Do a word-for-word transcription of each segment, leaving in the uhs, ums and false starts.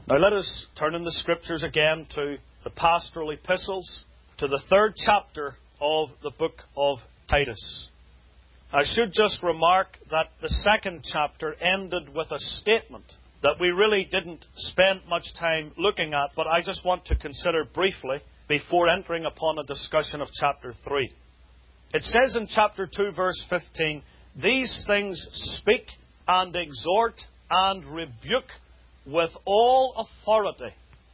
Now let us turn in the Scriptures again to the pastoral epistles, to the third chapter of the book of Titus. I should just remark that the second chapter ended with a statement that we really didn't spend much time looking at, but I just want to consider briefly before entering upon a discussion of chapter three. It says in chapter two, verse fifteen, "These things speak and exhort and rebuke with all authority.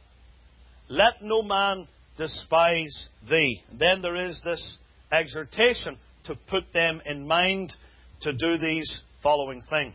Let no man despise thee." Then there is this exhortation to put them in mind to do these following things.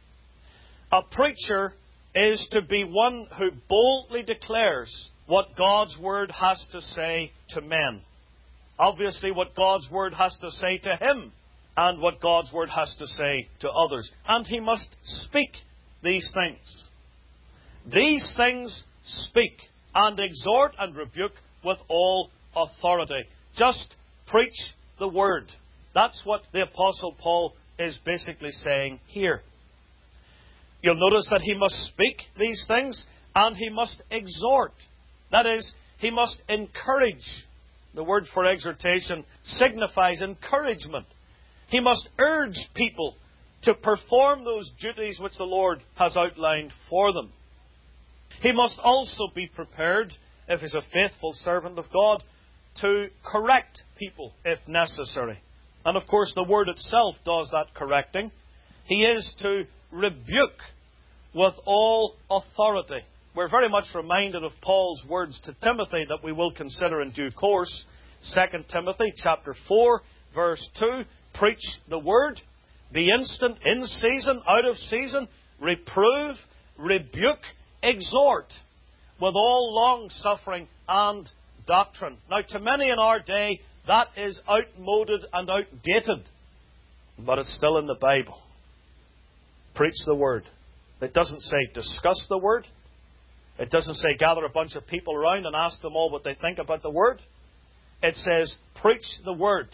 A preacher is to be one who boldly declares what God's Word has to say to men. Obviously, what God's Word has to say to him, and what God's Word has to say to others. And he must speak these things. These things speak and exhort and rebuke with all authority. Just preach the Word. That's what the Apostle Paul is basically saying here. You'll notice that he must speak these things and he must exhort. That is, he must encourage. The word for exhortation signifies encouragement. He must urge people to perform those duties which the Lord has outlined for them. He must also be prepared, if he's a faithful servant of God, to correct people if necessary. And of course the Word itself does that correcting. He is to rebuke with all authority. We're very much reminded of Paul's words to Timothy that we will consider in due course. Second Timothy chapter four, verse two, "Preach the Word, be instant, in season, out of season, reprove, rebuke, exhort, with all long-suffering and doctrine." Now, to many in our day, that is outmoded and outdated. But it's still in the Bible. Preach the Word. It doesn't say discuss the Word. It doesn't say gather a bunch of people around and ask them all what they think about the Word. It says preach the Word.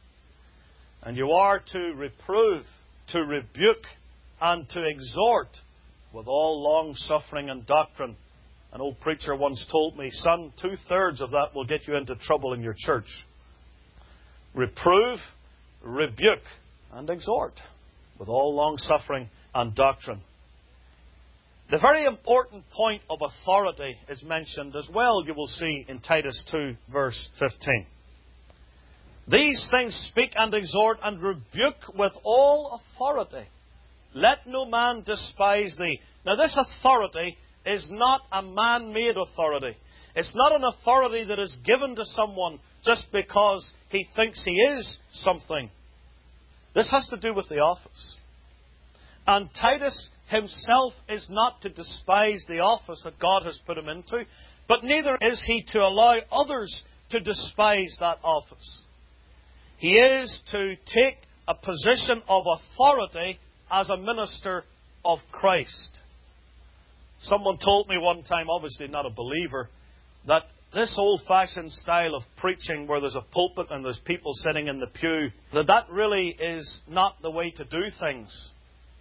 And you are to reprove, to rebuke, and to exhort with all long-suffering and doctrine. An old preacher once told me, "Son, two-thirds of that will get you into trouble in your church." Reprove, rebuke, and exhort with all long-suffering and doctrine. The very important point of authority is mentioned as well, you will see in Titus two, verse fifteen. "These things speak and exhort and rebuke with all authority. Let no man despise thee." Now this authority is not a man-made authority. It's not an authority that is given to someone just because he thinks he is something. This has to do with the office. And Titus himself is not to despise the office that God has put him into, but neither is he to allow others to despise that office. He is to take a position of authority as a minister of Christ. Someone told me one time, obviously not a believer, that this old-fashioned style of preaching where there's a pulpit and there's people sitting in the pew, that that really is not the way to do things.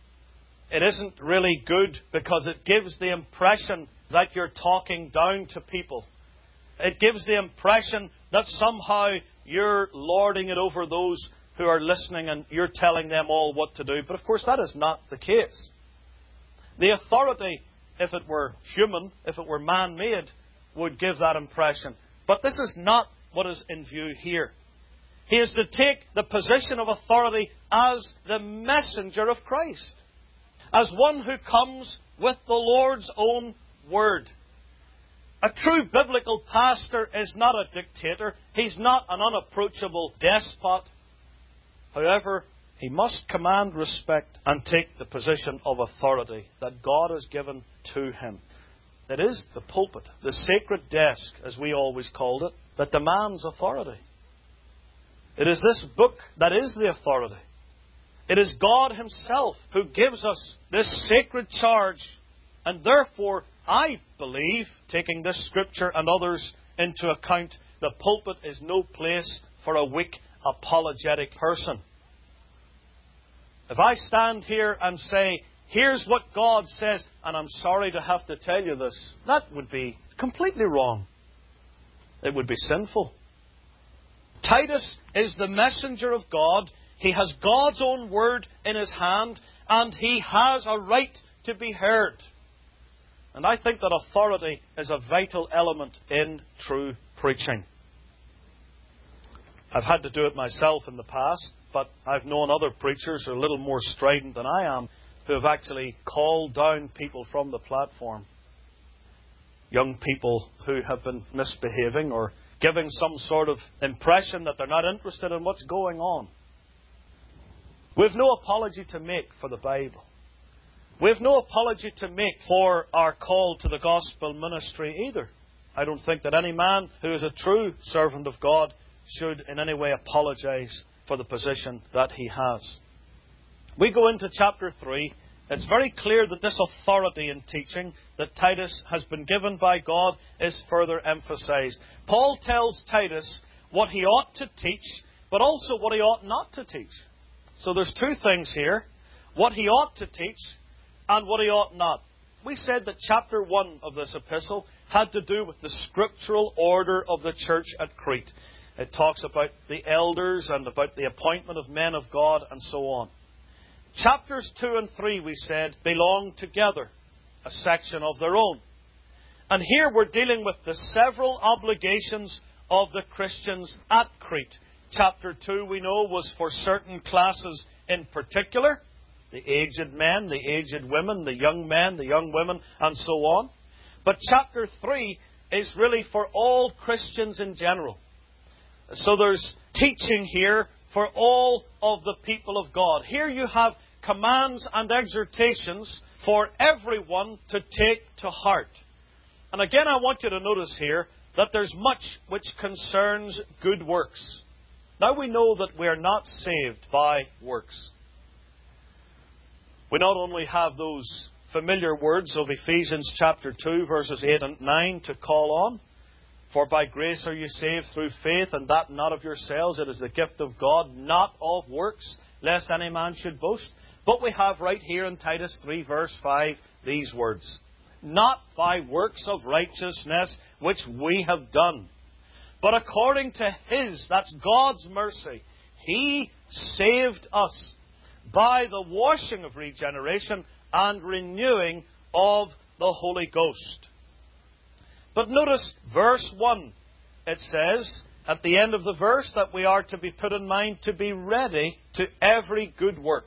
It isn't really good because it gives the impression that you're talking down to people. It gives the impression that somehow you're lording it over those who are listening and you're telling them all what to do. But of course that is not the case. The authority, if it were human, if it were man-made, would give that impression. But this is not what is in view here. He is to take the position of authority as the messenger of Christ. As one who comes with the Lord's own word. A true biblical pastor is not a dictator. He's not an unapproachable despot. However, he must command respect and take the position of authority that God has given to him. It is the pulpit, the sacred desk, as we always called it, that demands authority. It is this book that is the authority. It is God Himself who gives us this sacred charge. And therefore, I believe, taking this Scripture and others into account, the pulpit is no place for a weak, apologetic person. If I stand here and say, here's what God says, and I'm sorry to have to tell you this, that would be completely wrong. It would be sinful. Titus is the messenger of God. He has God's own word in his hand, and he has a right to be heard. And I think that authority is a vital element in true preaching. I've had to do it myself in the past, but I've known other preachers who are a little more strident than I am, who have actually called down people from the platform. Young people who have been misbehaving or giving some sort of impression that they're not interested in what's going on. We've no apology to make for the Bible. We've no apology to make for our call to the gospel ministry either. I don't think that any man who is a true servant of God should in any way apologize for the position that he has. We go into chapter three. It's very clear that this authority in teaching that Titus has been given by God is further emphasized. Paul tells Titus what he ought to teach, but also what he ought not to teach. So there's two things here. What he ought to teach and what he ought not. We said that chapter one of this epistle had to do with the scriptural order of the church at Crete. It talks about the elders and about the appointment of men of God and so on. Chapters two and three, we said, belong together, a section of their own. And here we're dealing with the several obligations of the Christians at Crete. Chapter two, we know, was for certain classes in particular. The aged men, the aged women, the young men, the young women, and so on. But chapter three is really for all Christians in general. So there's teaching here for all of the people of God. Here you have commands and exhortations for everyone to take to heart. And again, I want you to notice here that there's much which concerns good works. Now we know that we are not saved by works. We not only have those familiar words of Ephesians chapter two, verses eight and nine to call on. For by grace are you saved through faith, and that not of yourselves. It is the gift of God, not of works, lest any man should boast. But we have right here in Titus three, verse five, these words. Not by works of righteousness which we have done, but according to His, that's God's mercy, He saved us by the washing of regeneration and renewing of the Holy Ghost. But notice verse one. It says at the end of the verse that we are to be put in mind to be ready to every good work.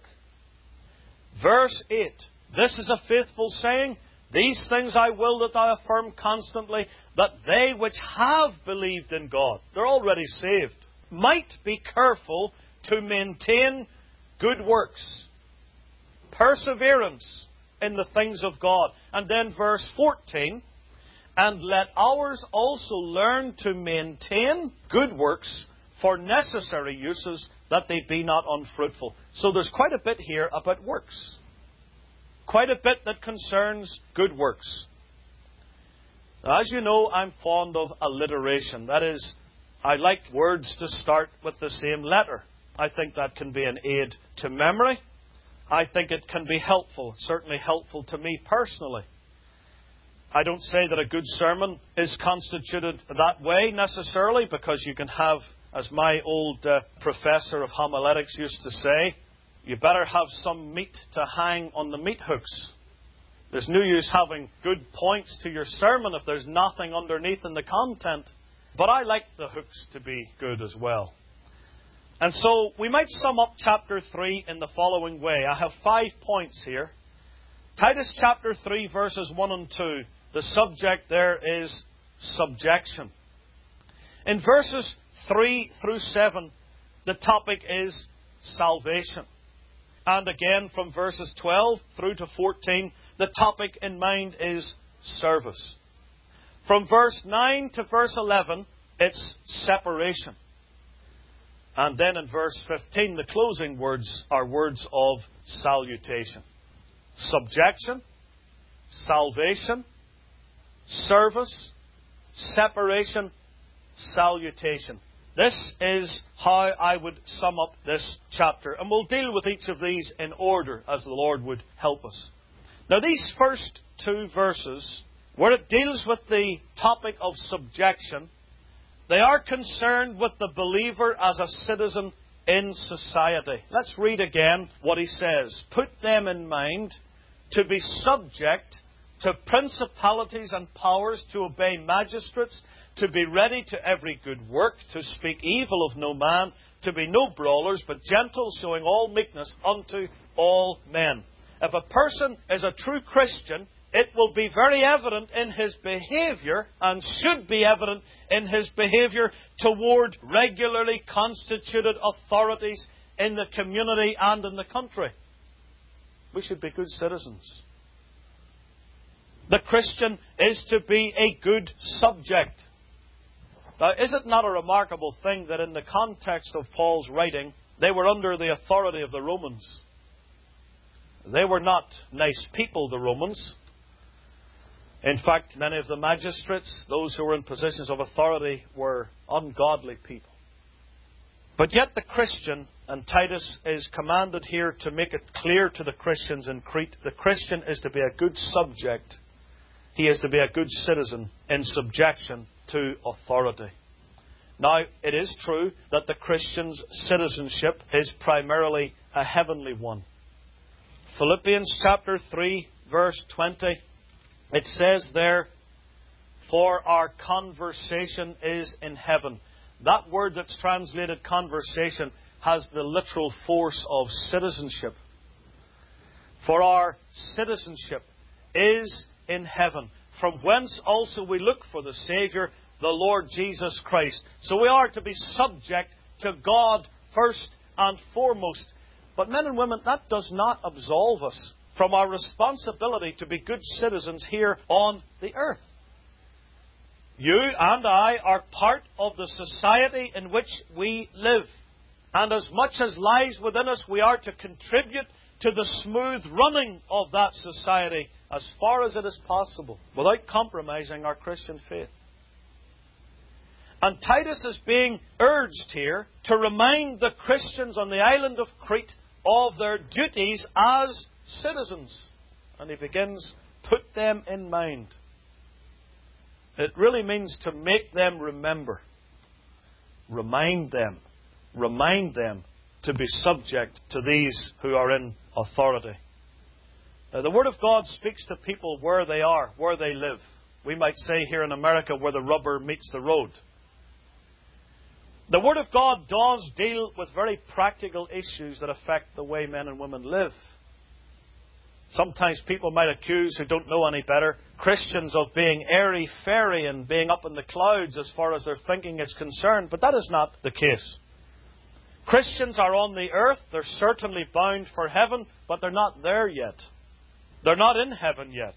Verse eight. This is a faithful saying. These things I will that thou affirm constantly, that they which have believed in God, they're already saved, might be careful to maintain good works. Perseverance in the things of God. And then verse fourteen. And let ours also learn to maintain good works for necessary uses, that they be not unfruitful. So there's quite a bit here about works. Quite a bit that concerns good works. Now, as you know, I'm fond of alliteration. That is, I like words to start with the same letter. I think that can be an aid to memory. I think it can be helpful, certainly helpful to me personally. I don't say that a good sermon is constituted that way necessarily, because you can have, as my old uh, professor of homiletics used to say, you better have some meat to hang on the meat hooks. There's no use having good points to your sermon if there's nothing underneath in the content. But I like the hooks to be good as well. And so we might sum up chapter three in the following way. I have five points here. Titus chapter three, verses one and two. The subject there is subjection. In verses three through seven, the topic is salvation. And again, from verses twelve through to fourteen, the topic in mind is service. From verse nine to verse eleven, it's separation. And then in verse fifteen, the closing words are words of salutation. Subjection, salvation, service, separation, salutation. This is how I would sum up this chapter. And we'll deal with each of these in order as the Lord would help us. Now, these first two verses, where it deals with the topic of subjection, they are concerned with the believer as a citizen in society. Let's read again what he says. Put them in mind to be subject to principalities and powers, to obey magistrates, to be ready to every good work, to speak evil of no man, to be no brawlers, but gentle, showing all meekness unto all men. If a person is a true Christian, it will be very evident in his behaviour, and should be evident in his behaviour toward regularly constituted authorities in the community and in the country. We should be good citizens. The Christian is to be a good subject. Now, is it not a remarkable thing that in the context of Paul's writing, they were under the authority of the Romans? They were not nice people, the Romans. In fact, many of the magistrates, those who were in positions of authority, were ungodly people. But yet the Christian, and Titus is commanded here to make it clear to the Christians in Crete, the Christian is to be a good subject. He is to be a good citizen in subjection to authority. Now, it is true that the Christian's citizenship is primarily a heavenly one. Philippians chapter three, verse twenty, it says there, "For our conversation is in heaven." That word that's translated conversation has the literal force of citizenship. For our citizenship is in heaven, from whence also we look for the Saviour, the Lord Jesus Christ. So we are to be subject to God first and foremost. But men and women, that does not absolve us from our responsibility to be good citizens here on the earth. You and I are part of the society in which we live. And as much as lies within us, we are to contribute to the smooth running of that society as far as it is possible, without compromising our Christian faith. And Titus is being urged here to remind the Christians on the island of Crete of their duties as citizens. And he begins, put them in mind. It really means to make them remember. Remind them. Remind them to be subject to these who are in authority. Now, the Word of God speaks to people where they are, where they live. We might say here in America where the rubber meets the road. The Word of God does deal with very practical issues that affect the way men and women live. Sometimes people might accuse, who don't know any better, Christians of being airy-fairy and being up in the clouds as far as their thinking is concerned, but that is not the case. Christians are on the earth, they're certainly bound for heaven, but they're not there yet. They're not in heaven yet.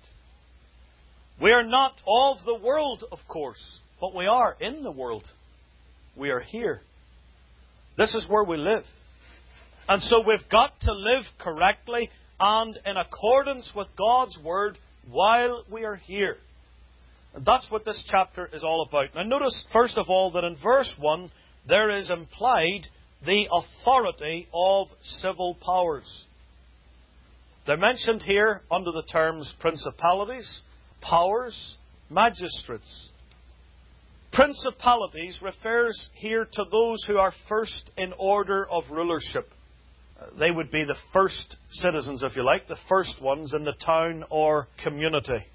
We are not of the world, of course, but we are in the world. We are here. This is where we live. And so we've got to live correctly and in accordance with God's Word while we are here. And that's what this chapter is all about. Now notice, first of all, that in verse one, there is implied the authority of civil powers. They're mentioned here under the terms principalities, powers, magistrates. Principalities refers here to those who are first in order of rulership. They would be the first citizens, if you like, the first ones in the town or community.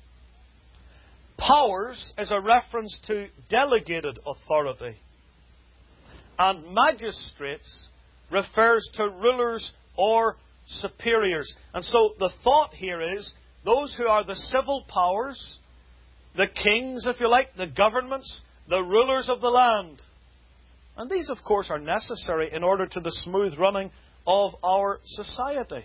Powers is a reference to delegated authority. And magistrates refers to rulers or superiors. And so the thought here is those who are the civil powers, the kings, if you like, the governments, the rulers of the land. And these, of course, are necessary in order to the smooth running of our society.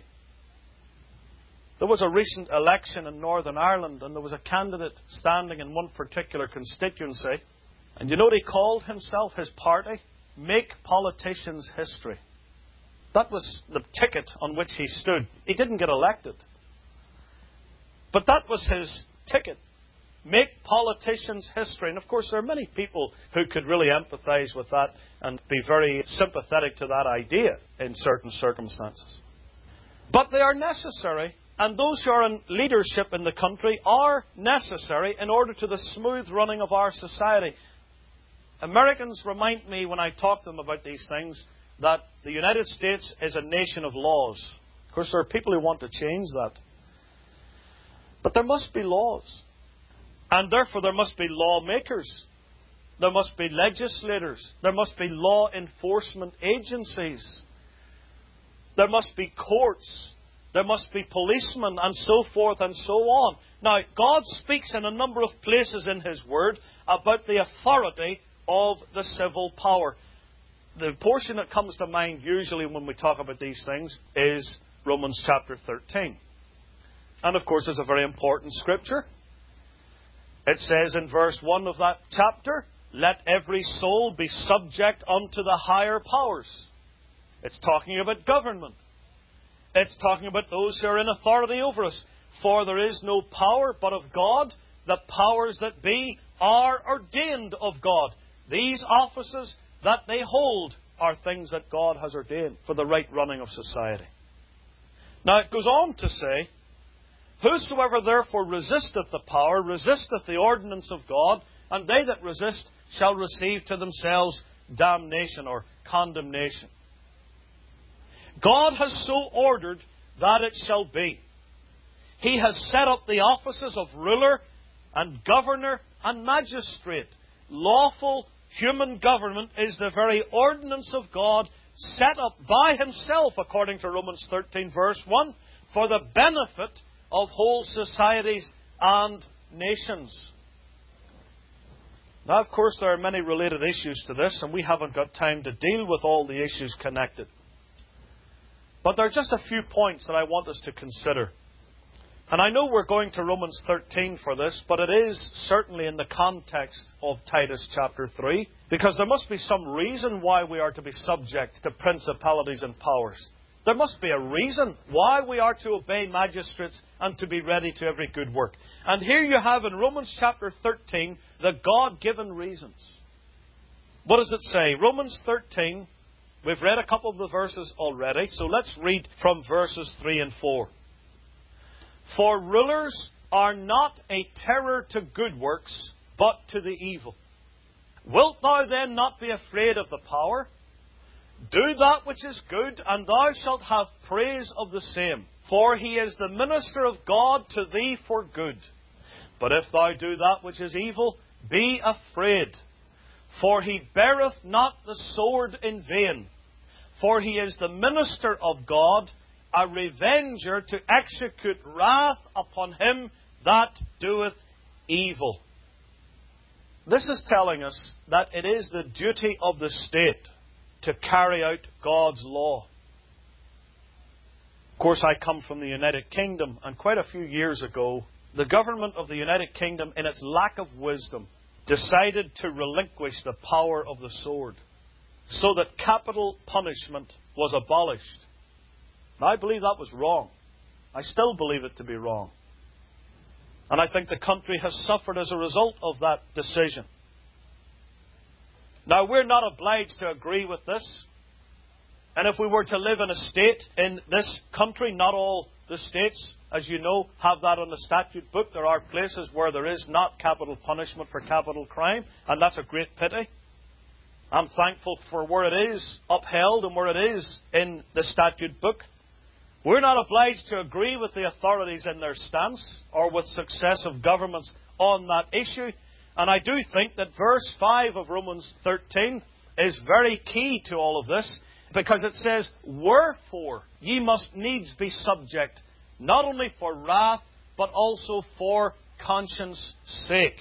There was a recent election in Northern Ireland, and there was a candidate standing in one particular constituency. And you know what he called himself, his party? Make Politicians History. That was the ticket on which he stood. He didn't get elected. But that was his ticket. make politicians history. And of course, there are many people who could really empathize with that and be very sympathetic to that idea in certain circumstances. But they are necessary, and those who are in leadership in the country are necessary in order to the smooth running of our society. Americans remind me when I talk to them about these things that the United States is a nation of laws. Of course, there are people who want to change that. But there must be laws. And therefore there must be lawmakers. There must be legislators. There must be law enforcement agencies. There must be courts. There must be policemen and so forth and so on. Now, God speaks in a number of places in His Word about the authority of the civil power. The portion that comes to mind usually when we talk about these things is Romans chapter thirteen. And of course, it's a very important scripture. It says in verse one of that chapter, "Let every soul be subject unto the higher powers." It's talking about government. It's talking about those who are in authority over us. "For there is no power but of God. The powers that be are ordained of God." These offices that they hold are things that God has ordained for the right running of society. Now it goes on to say, "Whosoever therefore resisteth the power, resisteth the ordinance of God, and they that resist shall receive to themselves damnation," or condemnation. God has so ordered that it shall be. He has set up the offices of ruler and governor and magistrate. Lawful human government is the very ordinance of God, set up by Himself, according to Romans thirteen verse one, for the benefit of whole societies and nations. Now, of course, there are many related issues to this, and we haven't got time to deal with all the issues connected. But there are just a few points that I want us to consider. And I know we're going to Romans thirteen for this, but it is certainly in the context of Titus chapter three, because there must be some reason why we are to be subject to principalities and powers. There must be a reason why we are to obey magistrates and to be ready to every good work. And here you have in Romans chapter thirteen the God-given reasons. What does it say? Romans thirteen, we've read a couple of the verses already, so let's read from verses three and four. "For rulers are not a terror to good works, but to the evil. Wilt thou then not be afraid of the power? Do that which is good, and thou shalt have praise of the same. For he is the minister of God to thee for good. But if thou do that which is evil, be afraid. For he beareth not the sword in vain. For he is the minister of God, a revenger to execute wrath upon him that doeth evil." This is telling us that it is the duty of the state to carry out God's law. Of course, I come from the United Kingdom, and quite a few years ago, the government of the United Kingdom, in its lack of wisdom, decided to relinquish the power of the sword, so that capital punishment was abolished. Now, I believe that was wrong. I still believe it to be wrong. And I think the country has suffered as a result of that decision. Now, we're not obliged to agree with this. And if we were to live in a state in this country, not all the states, as you know, have that on the statute book. There are places where there is not capital punishment for capital crime, and that's a great pity. I'm thankful for where it is upheld and where it is in the statute book. We're not obliged to agree with the authorities in their stance or with successive governments on that issue. And I do think that verse five of Romans thirteen is very key to all of this, because it says, "Wherefore ye must needs be subject, not only for wrath, but also for conscience sake."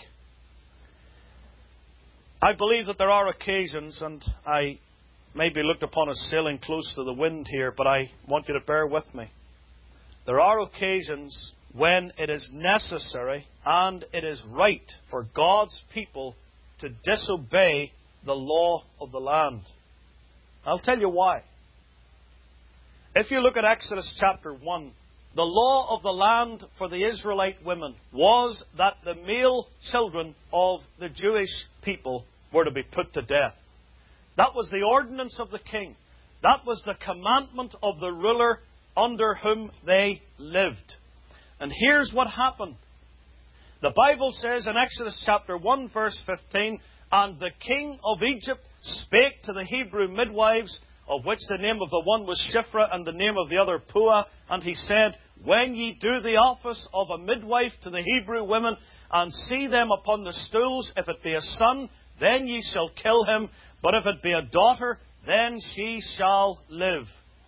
I believe that there are occasions, and I may be looked upon as sailing close to the wind here, but I want you to bear with me. There are occasions when it is necessary and it is right for God's people to disobey the law of the land. I'll tell you why. If you look at Exodus chapter one The law of the land for the Israelite women was that the male children of the Jewish people were to be put to death. That was the ordinance of the king. That was the commandment of the ruler under whom they lived. And here's what happened. The Bible says in Exodus chapter one verse fifteen, "And the king of Egypt spake to the Hebrew midwives, of which the name of the one was Shiphrah and the name of the other Puah. And he said, When ye do the office of a midwife to the Hebrew women, and see them upon the stools, if it be a son, then ye shall kill him. But if it be a daughter, then she shall live.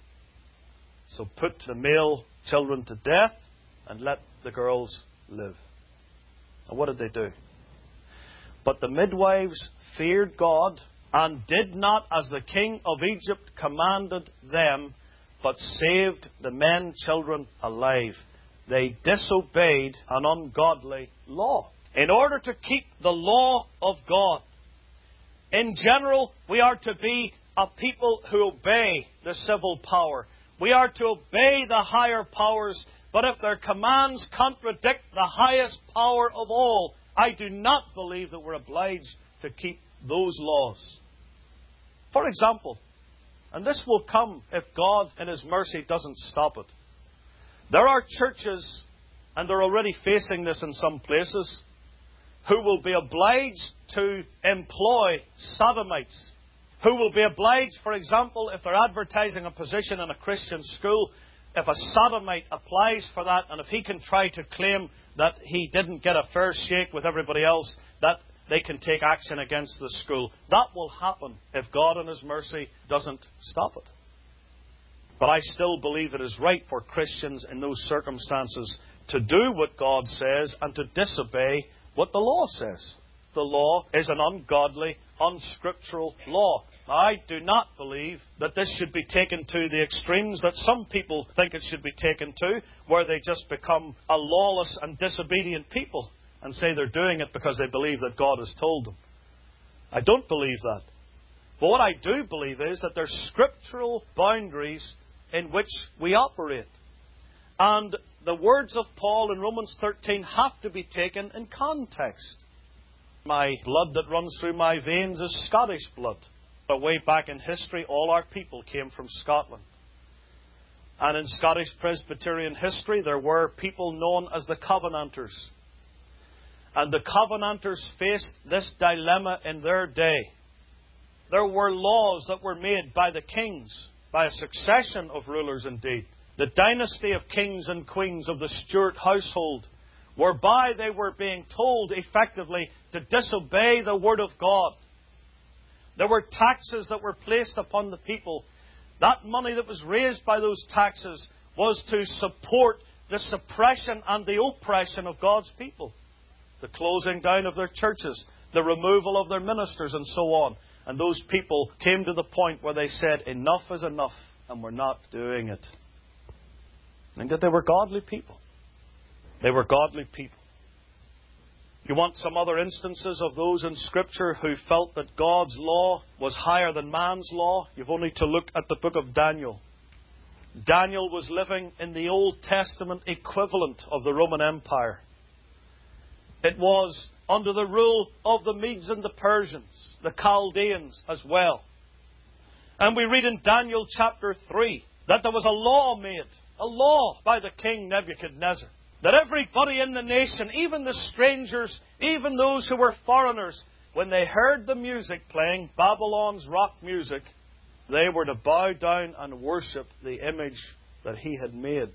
So put the male children to death, and let the girls live." And what did they do? But the midwives feared God, and did not as the king of Egypt commanded them, but saved the men children alive. They disobeyed an ungodly law. In order to keep the law of God, in general, we are to be a people who obey the civil power. We are to obey the higher powers, but if their commands contradict the highest power of all, I do not believe that we're obliged to keep those laws. For example, and this will come if God in His mercy doesn't stop it. There are churches, and they're already facing this in some places, who will be obliged to employ sodomites. Who will be obliged, for example, if they're advertising a position in a Christian school, if a sodomite applies for that, and if he can try to claim that he didn't get a fair shake with everybody else, that they can take action against the school. That will happen if God in His mercy doesn't stop it. But I still believe it is right for Christians in those circumstances to do what God says and to disobey what the law says. The law is an ungodly, unscriptural law. Now, I do not believe that this should be taken to the extremes that some people think it should be taken to, where they just become a lawless and disobedient people and say they're doing it because they believe that God has told them. I don't believe that. But what I do believe is that there's scriptural boundaries in which we operate. And the words of Paul in Romans thirteen have to be taken in context. My blood that runs through my veins is Scottish blood. But way back in history, all our people came from Scotland. And in Scottish Presbyterian history, there were people known as the Covenanters. And the Covenanters faced this dilemma in their day. There were laws that were made by the kings, by a succession of rulers indeed. The dynasty of kings and queens of the Stuart household, whereby they were being told effectively to disobey the Word of God. There were taxes that were placed upon the people. That money that was raised by those taxes was to support the suppression and the oppression of God's people. The closing down of their churches, the removal of their ministers, and so on. And those people came to the point where they said, enough is enough, and we're not doing it. And yet they were godly people. They were godly people. You want some other instances of those in Scripture who felt that God's law was higher than man's law? You've only to look at the book of Daniel. Daniel was living in the Old Testament equivalent of the Roman Empire. It was under the rule of the Medes and the Persians, the Chaldeans as well. And we read in Daniel chapter three that there was a law made, a law by the king Nebuchadnezzar, that everybody in the nation, even the strangers, even those who were foreigners, when they heard the music playing, Babylon's rock music, they were to bow down and worship the image that he had made.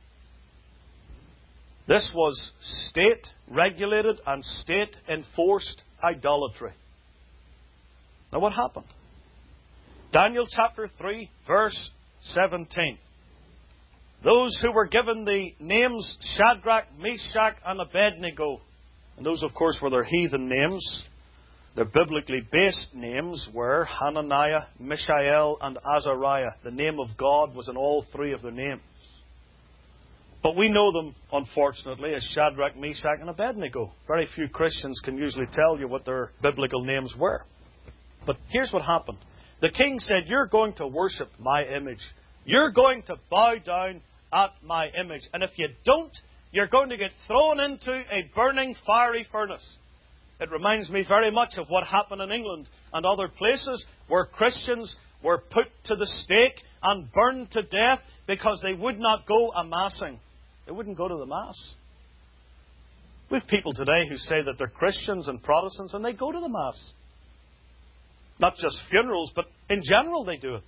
This was state-regulated and state-enforced idolatry. Now what happened? Daniel chapter three, verse seventeen. Those who were given the names Shadrach, Meshach, and Abednego, and those, of course, were their heathen names. Their biblically based names were Hananiah, Mishael, and Azariah. The name of God was in all three of their names. But we know them, unfortunately, as Shadrach, Meshach, and Abednego. Very few Christians can usually tell you what their biblical names were. But here's what happened. The king said, you're going to worship my image. You're going to bow down at my image. And if you don't, you're going to get thrown into a burning fiery furnace. It reminds me very much of what happened in England and other places where Christians were put to the stake and burned to death because they would not go a massing. They wouldn't go to the Mass. We have people today who say that they're Christians and Protestants and they go to the Mass. Not just funerals, but in general they do it.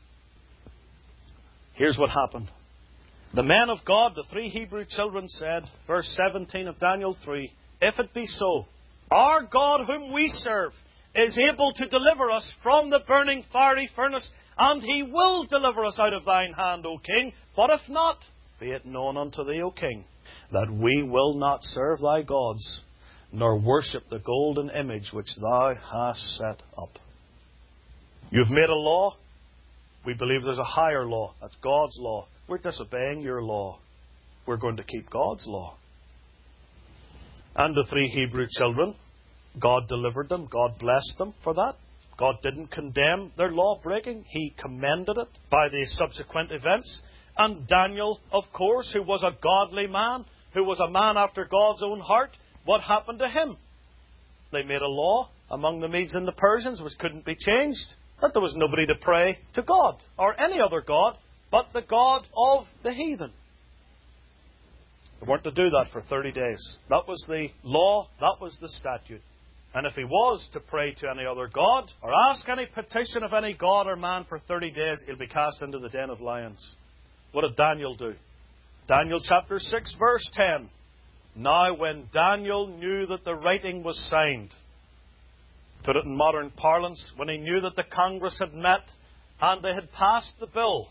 Here's what happened. The men of God, the three Hebrew children, said, verse seventeen of Daniel three, "If it be so, our God whom we serve is able to deliver us from the burning fiery furnace, and He will deliver us out of thine hand, O King. But if not, be it known unto thee, O King, that we will not serve thy gods, nor worship the golden image which thou hast set up." You've made a law. We believe there's a higher law. That's God's law. We're disobeying your law. We're going to keep God's law. And the three Hebrew children, God delivered them. God blessed them for that. God didn't condemn their law breaking. He commended it by the subsequent events. And Daniel, of course, who was a godly man, who was a man after God's own heart, what happened to him? They made a law among the Medes and the Persians which couldn't be changed, that there was nobody to pray to God or any other God but the God of the heathen. They weren't to do that for thirty days. That was the law, that was the statute. And if he was to pray to any other god or ask any petition of any god or man for thirty days, he'll be cast into the den of lions. What did Daniel do? Daniel chapter six verse ten. "Now when Daniel knew that the writing was signed," put it in modern parlance, when he knew that the Congress had met and they had passed the bill,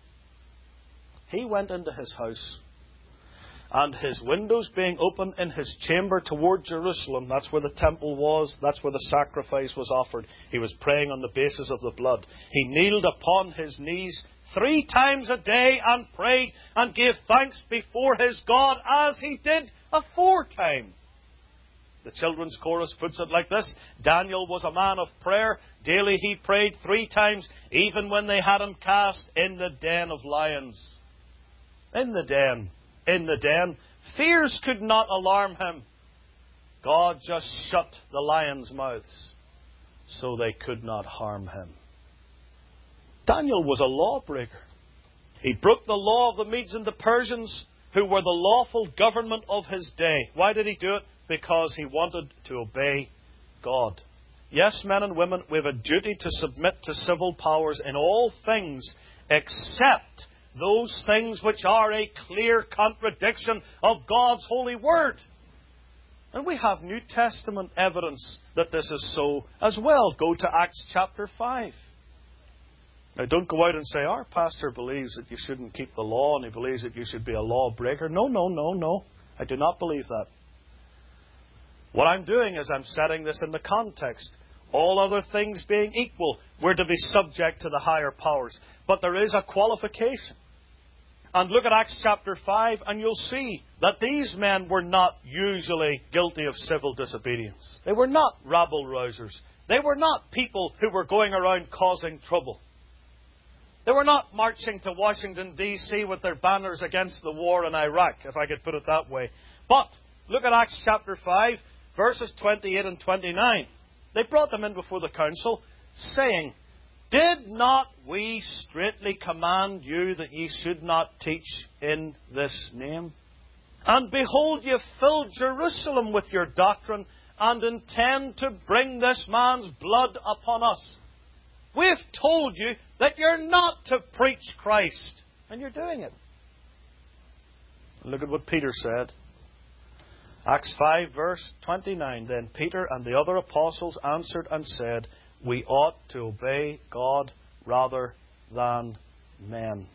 he went into his house, and his windows being open in his chamber toward Jerusalem, that's where the temple was, that's where the sacrifice was offered. He was praying on the basis of the blood. He kneeled upon his knees three times a day and prayed and gave thanks before his God as he did aforetime. The children's chorus puts it like this: Daniel was a man of prayer. Daily he prayed three times, even when they had him cast in the den of lions. In the den. In the den. Fears could not alarm him. God just shut the lions' mouths so they could not harm him. Daniel was a lawbreaker. He broke the law of the Medes and the Persians, who were the lawful government of his day. Why did he do it? Because he wanted to obey God. Yes, men and women, we have a duty to submit to civil powers in all things except those things which are a clear contradiction of God's holy word. And we have New Testament evidence that this is so as well. Go to Acts chapter five. Now, don't go out and say, our pastor believes that you shouldn't keep the law and he believes that you should be a lawbreaker. No, no, no, no. I do not believe that. What I'm doing is I'm setting this in the context. All other things being equal, we're to be subject to the higher powers. But there is a qualification. And look at Acts chapter five and you'll see that these men were not usually guilty of civil disobedience. They were not rabble-rousers. They were not people who were going around causing trouble. They were not marching to Washington, D C with their banners against the war in Iraq, if I could put it that way. But look at Acts chapter five, verses twenty-eight and twenty-nine. They brought them in before the council, saying, "Did not we straitly command you that ye should not teach in this name? And behold, ye fill Jerusalem with your doctrine, and intend to bring this man's blood upon us. We've told you that you're not to preach Christ, and you're doing it." And look at what Peter said. Acts five, verse twenty-nine. "Then Peter and the other apostles answered and said, We ought to obey God rather than men."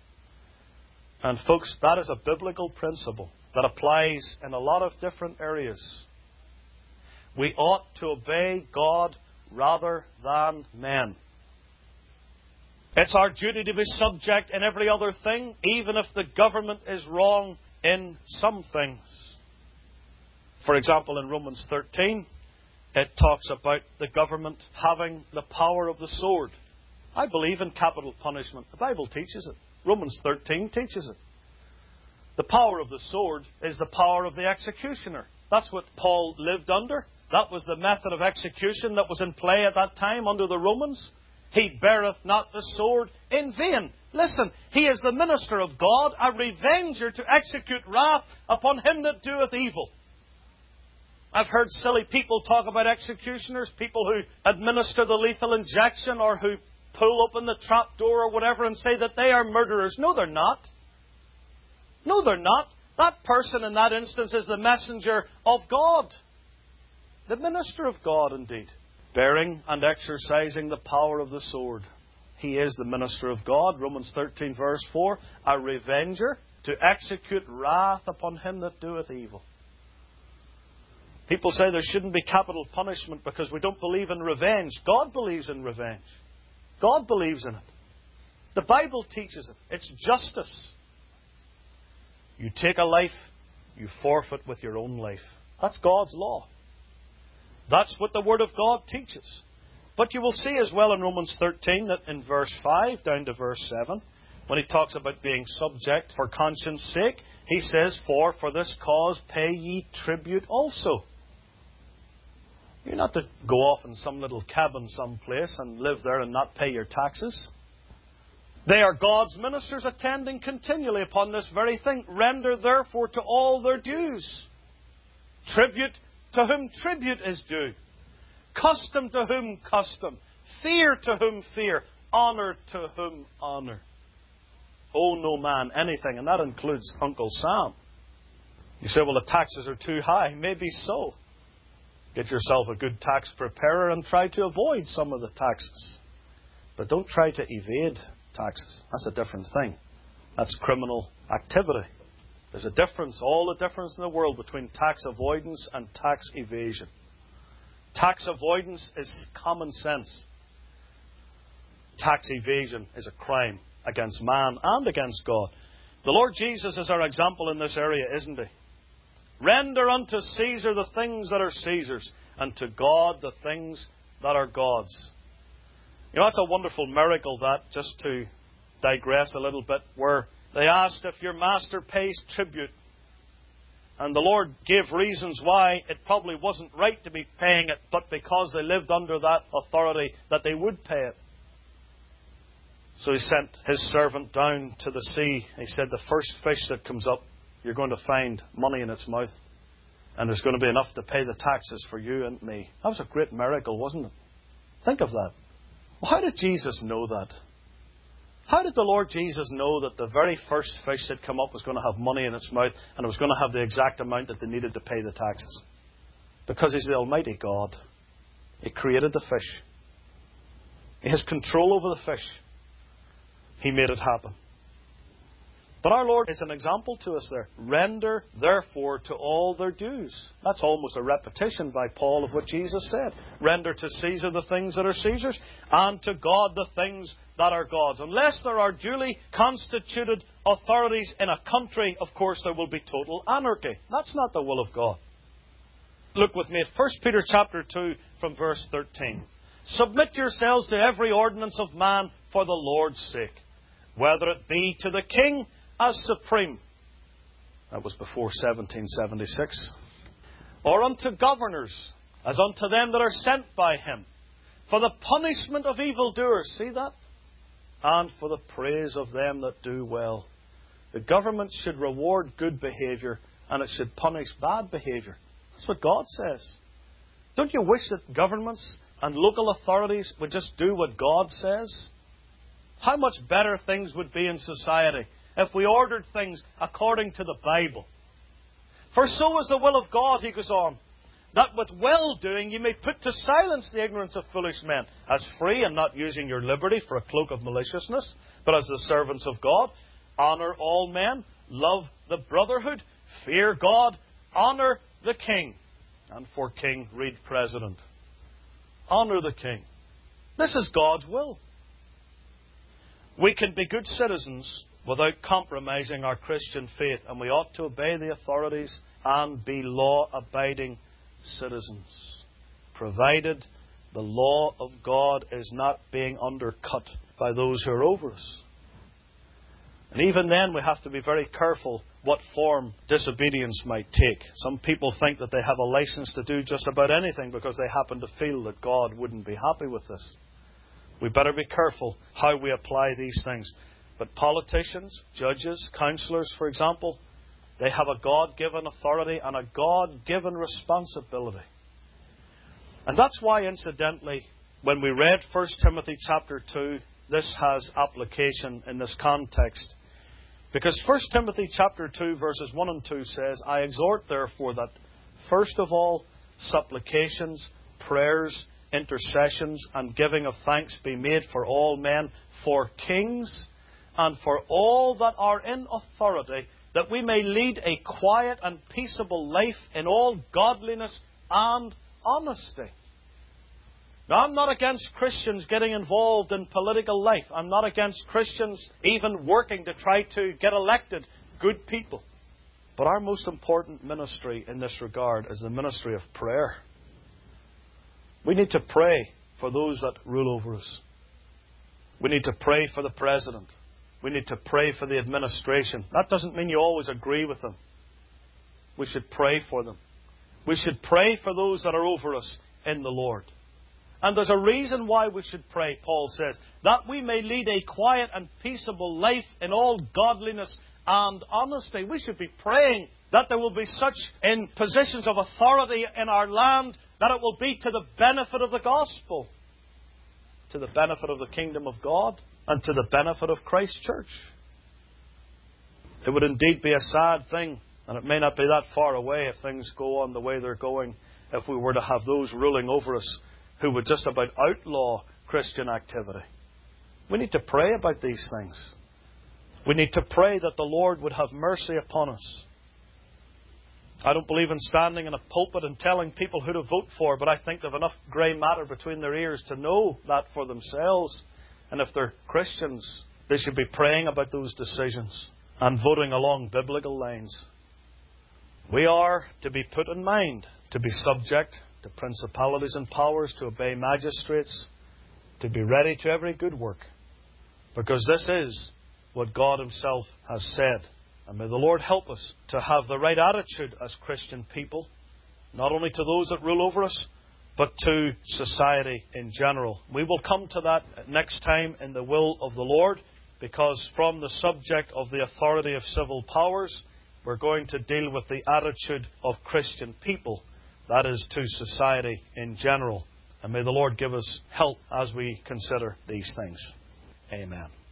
And folks, that is a biblical principle that applies in a lot of different areas. We ought to obey God rather than men. It's our duty to be subject in every other thing, even if the government is wrong in some things. For example, in Romans thirteen, it talks about the government having the power of the sword. I believe in capital punishment. The Bible teaches it. Romans thirteen teaches it. The power of the sword is the power of the executioner. That's what Paul lived under. That was the method of execution that was in play at that time under the Romans. He beareth not the sword in vain. Listen, he is the minister of God, a revenger to execute wrath upon him that doeth evil. I've heard silly people talk about executioners, people who administer the lethal injection or who pull open the trap door or whatever and say that they are murderers. No, they're not. No, they're not. That person in that instance is the messenger of God. The minister of God, indeed. Bearing and exercising the power of the sword. He is the minister of God. Romans thirteen verse four. A revenger to execute wrath upon him that doeth evil. People say there shouldn't be capital punishment because we don't believe in revenge. God believes in revenge. God believes in it. The Bible teaches it. It's justice. You take a life, you forfeit with your own life. That's God's law. That's what the Word of God teaches. But you will see as well in Romans thirteen that in verse five down to verse seven, when he talks about being subject for conscience sake, he says, For for this cause pay ye tribute also. You're not to go off in some little cabin someplace and live there and not pay your taxes. They are God's ministers attending continually upon this very thing. Render therefore to all their dues. Tribute to whom tribute is due. Custom to whom custom. Fear to whom fear. Honour to whom honour. Owe no man anything, and that includes Uncle Sam. You say, well, the taxes are too high. Maybe so. Get yourself a good tax preparer and try to avoid some of the taxes. But don't try to evade taxes. That's a different thing. That's criminal activity. There's a difference, all the difference in the world between tax avoidance and tax evasion. Tax avoidance is common sense. Tax evasion is a crime against man and against God. The Lord Jesus is our example in this area, isn't he? Render unto Caesar the things that are Caesar's, and to God the things that are God's. You know, that's a wonderful miracle, that, just to digress a little bit, where they asked if your master pays tribute. And the Lord gave reasons why it probably wasn't right to be paying it, but because they lived under that authority, that they would pay it. So he sent his servant down to the sea. He said, the first fish that comes up, you're going to find money in its mouth. And there's going to be enough to pay the taxes for you and me. That was a great miracle, wasn't it? Think of that. Well, how did Jesus know that? How did the Lord Jesus know that the very first fish that come up was going to have money in its mouth and it was going to have the exact amount that they needed to pay the taxes? Because He's the Almighty God. He created the fish. He has control over the fish. He made it happen. But our Lord is an example to us there. Render, therefore, to all their dues. That's almost a repetition by Paul of what Jesus said. Render to Caesar the things that are Caesar's, and to God the things that are God's. Unless there are duly constituted authorities in a country, of course there will be total anarchy. That's not the will of God. Look with me at First Peter chapter two from verse thirteen. Submit yourselves to every ordinance of man for the Lord's sake, whether it be to the king as supreme. That was before seventeen seventy-six. Or unto governors, as unto them that are sent by him, for the punishment of evildoers. See that? And for the praise of them that do well. The government should reward good behaviour, and it should punish bad behaviour. That's what God says. Don't you wish that governments and local authorities would just do what God says? How much better things would be in society if we ordered things according to the Bible. For so is the will of God, he goes on, that with well-doing you may put to silence the ignorance of foolish men, as free and not using your liberty for a cloak of maliciousness, but as the servants of God. Honour all men, love the brotherhood, fear God, honour the king. And for king, read president. Honour the king. This is God's will. We can be good citizens without compromising our Christian faith, and we ought to obey the authorities and be law-abiding citizens, provided the law of God is not being undercut by those who are over us. And even then we have to be very careful what form disobedience might take. Some people think that they have a license to do just about anything because they happen to feel that God wouldn't be happy with this. We better be careful how we apply these things. But politicians, judges, counsellors, for example, they have a God-given authority and a God-given responsibility. And that's why, incidentally, when we read First Timothy chapter two, this has application in this context. Because First Timothy chapter two, verses one and two says, I exhort therefore that, first of all, supplications, prayers, intercessions, and giving of thanks be made for all men, for kings, and for all that are in authority, that we may lead a quiet and peaceable life in all godliness and honesty. Now, I'm not against Christians getting involved in political life. I'm not against Christians even working to try to get elected good people. But our most important ministry in this regard is the ministry of prayer. We need to pray for those that rule over us. We need to pray for the President. We need to pray for the administration. That doesn't mean you always agree with them. We should pray for them. We should pray for those that are over us in the Lord. And there's a reason why we should pray, Paul says, that we may lead a quiet and peaceable life in all godliness and honesty. We should be praying that there will be such in positions of authority in our land that it will be to the benefit of the gospel, to the benefit of the kingdom of God, and to the benefit of Christ's church. It would indeed be a sad thing, and it may not be that far away if things go on the way they're going, if we were to have those ruling over us who would just about outlaw Christian activity. We need to pray about these things. We need to pray that the Lord would have mercy upon us. I don't believe in standing in a pulpit and telling people who to vote for, but I think they've enough grey matter between their ears to know that for themselves. And if they're Christians, they should be praying about those decisions and voting along biblical lines. We are to be put in mind to be subject to principalities and powers, to obey magistrates, to be ready to every good work. Because this is what God Himself has said. And may the Lord help us to have the right attitude as Christian people, not only to those that rule over us, but to society in general. We will come to that next time in the will of the Lord, because from the subject of the authority of civil powers, we're going to deal with the attitude of Christian people. That is, to society in general. And may the Lord give us help as we consider these things. Amen.